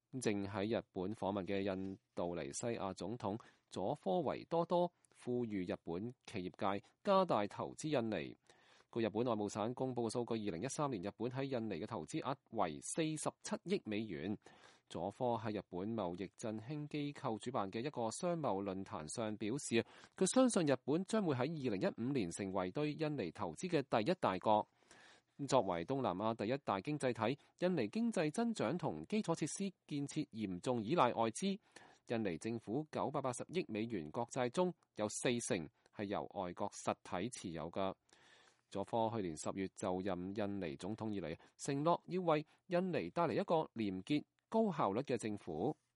正喺日本訪問嘅印度尼西亞總統佐科維多多呼籲日本企業界加大投資印尼。據日本內務省公佈嘅數據，2013年日本喺印尼嘅投資額為47億美元。佐科喺日本貿易振興機構主辦嘅一個商貿論壇上表示，佢相信日本將會喺2015年成為對印尼投資嘅第一大國。作為東南亞第一大經濟體，印尼經濟增長同基礎設施建設嚴重依賴外資。印尼政府980億美元國債中有40%係由外國實體持有㗎。佐科去年10月就任印尼總統以嚟，承諾要為印尼帶嚟一個廉潔、高效率嘅政府。